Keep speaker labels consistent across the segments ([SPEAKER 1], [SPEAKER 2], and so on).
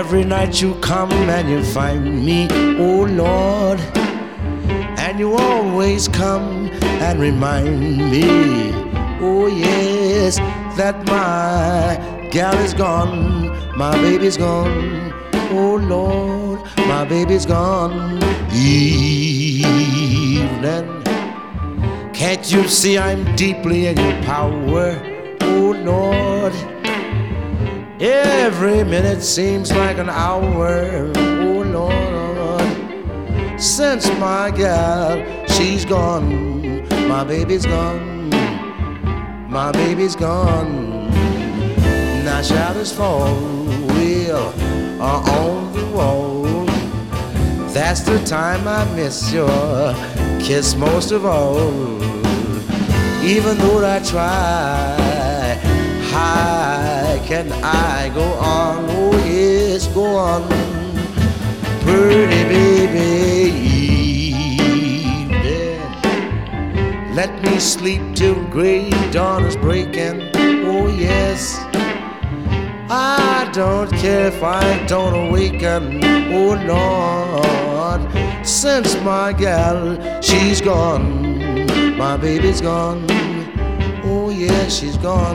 [SPEAKER 1] Every night you come and you find me, oh Lord, and you always come and remind me, oh yes, that my gal is gone, my baby's gone, oh Lord, my baby's gone. Evening, can't you see I'm deeply in your power, oh Lord? Every minute seems like an hour, oh Lord. Since my gal, she's gone, my baby's gone, my baby's gone. Now shadows fall, will are on the wall. That's the time I miss your kiss most of all. Even though I try, how can I go on? Oh yes, go on, pretty baby. Evening, let me sleep till gray dawn is breaking. Oh yes, I don't care if I don't awaken. Oh Lord, since my gal, she's gone, my baby's gone. Oh yeah, she's gone.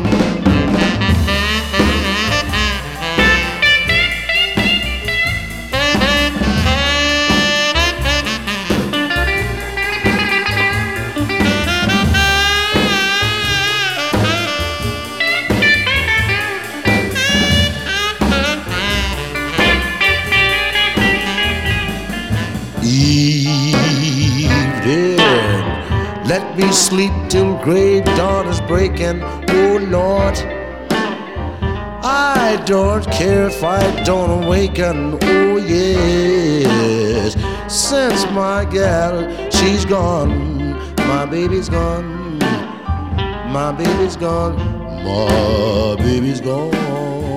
[SPEAKER 1] Evening, let me sleep till gray dawn is breaking. Oh Lord, I don't care if I don't awaken. Oh yes, since my gal, she's gone, my baby's gone, my baby's gone, my baby's gone.